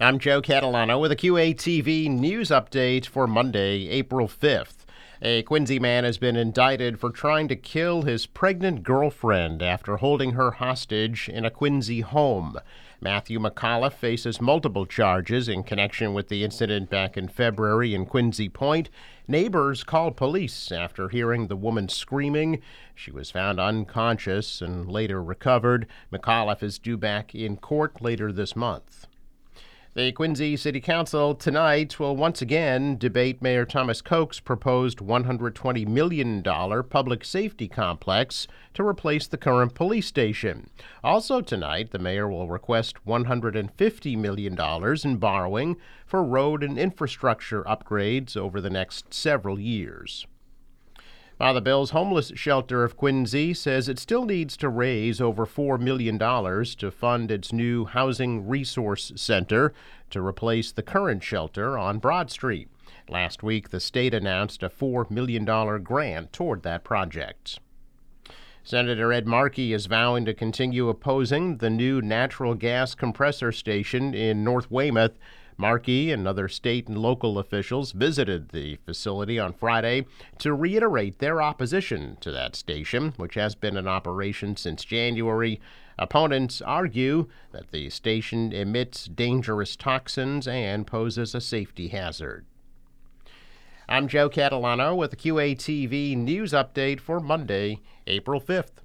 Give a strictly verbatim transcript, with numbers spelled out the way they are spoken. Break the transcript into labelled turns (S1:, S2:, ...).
S1: I'm Joe Catalano with a Q A T V news update for Monday, April fifth. A Quincy man has been indicted for trying to kill his pregnant girlfriend after holding her hostage in a Quincy home. Matthew McAuliffe faces multiple charges in connection with the incident back in February in Quincy Point. Neighbors called police after hearing the woman screaming. She was found unconscious and later recovered. McAuliffe is due back in court later this month. The Quincy City Council tonight will once again debate Mayor Thomas Koch's proposed one hundred twenty million dollars public safety complex to replace the current police station. Also tonight, the mayor will request one hundred fifty million dollars in borrowing for road and infrastructure upgrades over the next several years. Father Bill's homeless shelter of Quincy says it still needs to raise over four million dollars to fund its new Housing Resource Center to replace the current shelter on Broad Street. Last week, the state announced a four million dollars grant toward that project. Senator Ed Markey is vowing to continue opposing the new natural gas compressor station in North Weymouth. Markey and other state and local officials visited the facility on Friday to reiterate their opposition to that station, which has been in operation since January. Opponents argue that the station emits dangerous toxins and poses a safety hazard. I'm Joe Catalano with the Q A T V news update for Monday, April fifth.